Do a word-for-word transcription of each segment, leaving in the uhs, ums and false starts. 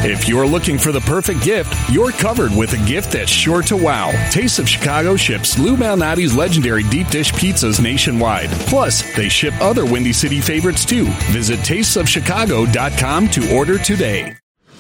If you're looking for the perfect gift, you're covered with a gift that's sure to wow. Taste of Chicago ships Lou Malnati's legendary deep dish pizzas nationwide. Plus, they ship other Windy City favorites too. Visit tastes of chicago dot com to order today.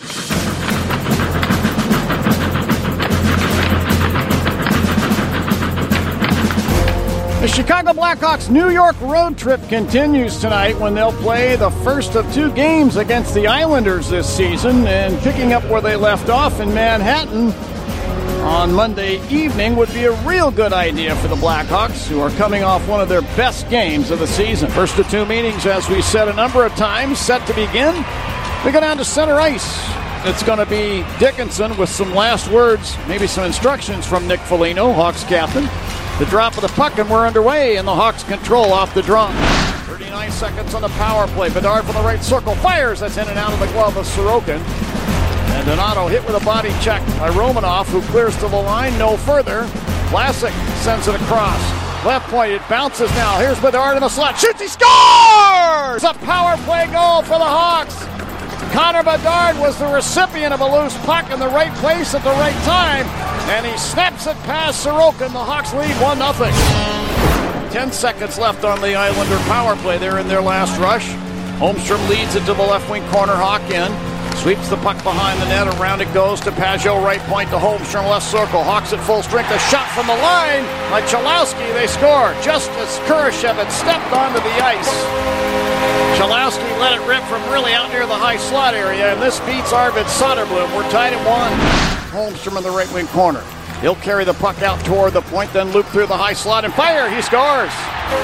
The Chicago Blackhawks New York road trip continues tonight when they'll play the first of two games against the Islanders this season, and picking up where they left off in Manhattan on Monday evening would be a real good idea for the Blackhawks, who are coming off one of their best games of the season. First of two meetings, as we said a number of times, set to begin. We go down to center ice. It's going to be Dickinson with some last words, maybe some instructions from Nick Foligno, Hawks captain. The drop of the puck, and we're underway, and the Hawks control off the draw. thirty-nine seconds on the power play. Bedard from the right circle fires. That's in and out of the glove of Sorokin. And Donato hit with a body check by Romanov, who clears to the line. No further. Vlasic sends it across. Left point, it bounces now. Here's Bedard in the slot. Shoots, he scores! A power play goal for the Hawks. Connor Bedard was the recipient of a loose puck in the right place at the right time, and he snaps it past Sorokin. The Hawks lead one nothing. Ten seconds left on the Islander power play. They're in their last rush. Holmstrom leads it to the left wing corner. Hawk in. Sweeps the puck behind the net. Around it goes to Pajot. Right point to Holmstrom. Left circle. Hawks at full strength. A shot from the line by Chalowski. They score just as Kurashev had stepped onto the ice. Chalowski let it rip from really out near the high slot area, and this beats Arvid Soderblom. We're tied at one. Holmstrom in the right wing corner. He'll carry the puck out toward the point, then loop through the high slot and fire. He scores.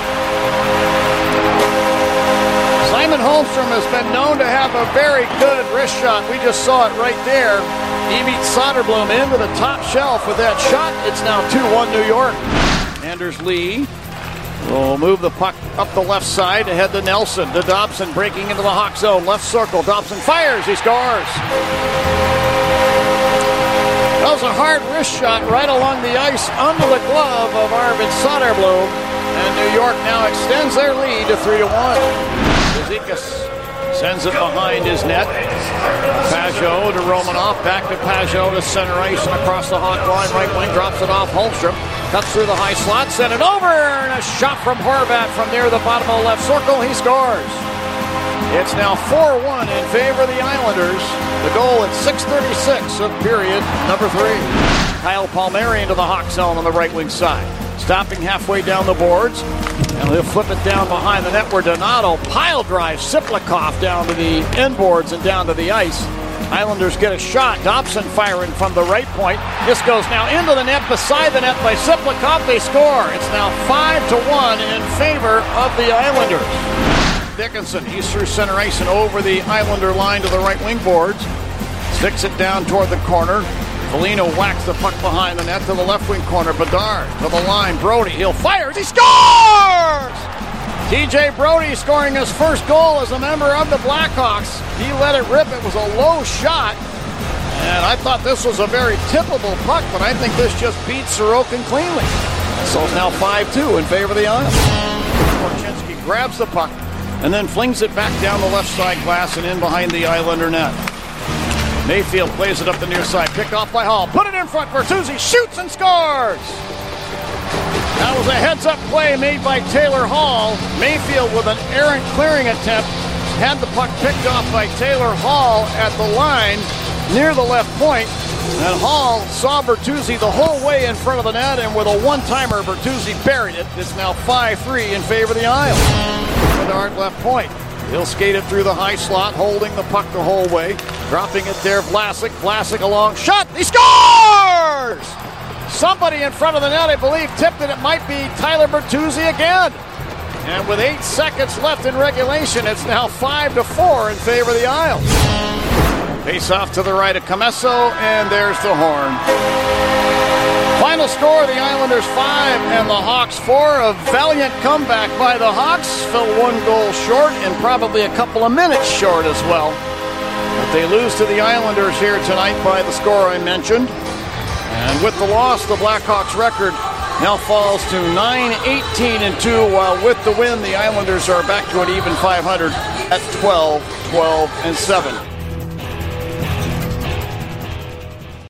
Simon Holmstrom has been known to have a very good wrist shot. We just saw it right there. He beats Soderblom into the top shelf with that shot. It's now two one New York. Anders Lee will move the puck up the left side to head to Nelson. To Dobson breaking into the Hawk zone. Left circle. Dobson fires. He scores. That was a hard wrist shot right along the ice under the glove of Arvid Soderblom. And New York now extends their lead to three to one. Zizekas sends it behind his net. Pajot to Romanov. Back to Pajot to center ice and across the Hawk line. Right wing drops it off. Holmstrom cuts through the high slot. Send it over. And a shot from Horvat from near the bottom of the left circle. He scores. It's now four one in favor of the Islanders. The goal at six thirty-six of period number three. Kyle Palmieri into the Hawk zone on the right wing side. Stopping halfway down the boards. And he'll flip it down behind the net where Donato pile drives Siplikov down to the end boards and down to the ice. Islanders get a shot. Dobson firing from the right point. This goes now into the net, beside the net by Siplikov. They score. It's now five to one in favor of the Islanders. Dickinson, he's through center ice and over the Islander line to the right wing boards. Sticks it down toward the corner. Foligno whacks the puck behind the net to the left wing corner. Bedard to the line. Brody, he'll fire. He scores! T J Brody scoring his first goal as a member of the Blackhawks. He let it rip. It was a low shot. And I thought this was a very tippable puck, but I think this just beats Sorokin cleanly. So it's now five two in favor of the Islanders. Korchinski grabs the puck and then flings it back down the left side glass and in behind the Islander net. Mayfield plays it up the near side. Picked off by Hall. Put it in front. Bertuzzi shoots and scores. That was a heads-up play made by Taylor Hall. Mayfield with an errant clearing attempt. Had the puck picked off by Taylor Hall at the line near the left point. And Hall saw Bertuzzi the whole way in front of the net, and with a one-timer, Bertuzzi buried it. It's now five three in favor of the Isles. Bedard left point. He'll skate it through the high slot, holding the puck the whole way. Dropping it there, Vlasic. Vlasic a long shot. He scores! Somebody in front of the net, I believe, tipped it. It might be Tyler Bertuzzi again. And with eight seconds left in regulation, it's now five to four in favor of the Isles. Face off to the right of Comesso, and there's the horn. Final score, the Islanders five and the Hawks four. A valiant comeback by the Hawks. Fell one goal short and probably a couple of minutes short as well. But they lose to the Islanders here tonight by the score I mentioned. And with the loss, the Blackhawks record now falls to nine eighteen and two, while with the win, the Islanders are back to an even five hundred at twelve twelve and seven.